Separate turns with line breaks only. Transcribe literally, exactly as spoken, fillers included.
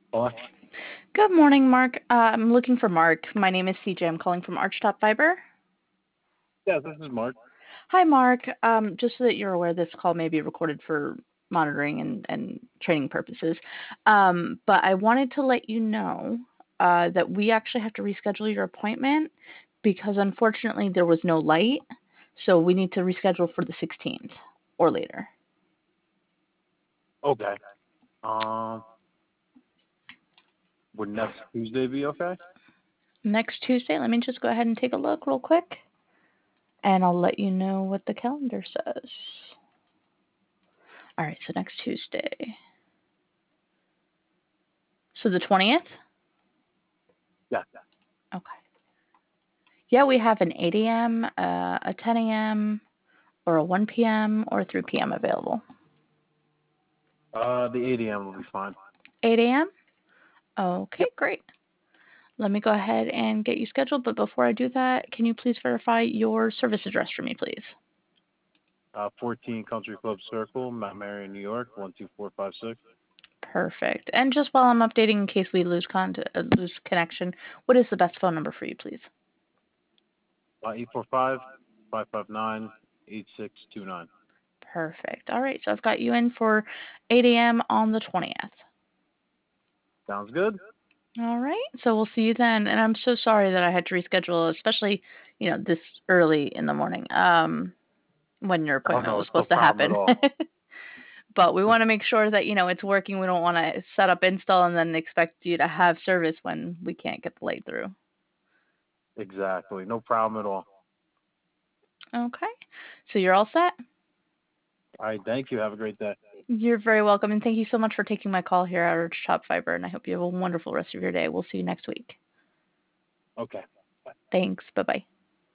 Oh,
Good morning, Mark. Uh, I'm looking for Mark. My name is C J. I'm calling from Archtop Fiber.
yeah, this is Mark.
Hi, Mark. Um, just so that you're aware, this call may be recorded for monitoring and, and training purposes. Um, but I wanted to let you know uh, that we actually have to reschedule your appointment because unfortunately there was no light. So we need to reschedule for the sixteenth or later.
Okay. Um, would next Tuesday be okay?
Next Tuesday, let me just go ahead and take a look real quick and I'll let you know what the calendar says. All right, so next Tuesday. So the twentieth?
Yeah.
Okay. Yeah, we have an eight a m, uh, a ten a m, or a one p m or a three p m available.
Uh, the eight a m will be fine.
eight a m? Okay,
Yep.
great. Let me go ahead and get you scheduled, but before I do that, can you please verify your service address for me, please?
Uh, fourteen Country Club Circle, Mount Marion, New York, one two four five six.
Perfect. And just while I'm updating in case we lose con- uh, lose connection, what is the best phone number for you, please?
Uh, eight four five, five five nine, eight six two nine.
Perfect. All right, so I've got you in for eight a m on the twentieth.
Sounds good?
All right. So we'll see you then. And I'm so sorry that I had to reschedule, especially, you know, this early in the morning, um, when your
Oh,
appointment
no,
was
it's no
supposed to
problem at
happen.
all.
But we want to make sure that, you know, it's working. We don't want to set up install and then expect you to have service when we can't get the light through.
Exactly. No problem at all.
Okay. So you're all set?
All right. Thank you. Have a great day.
You're very welcome. And thank you so much for taking my call here at our Shop Fiber. And I hope you have a wonderful rest of your day. We'll see you next week.
Okay.
Thanks. Bye bye.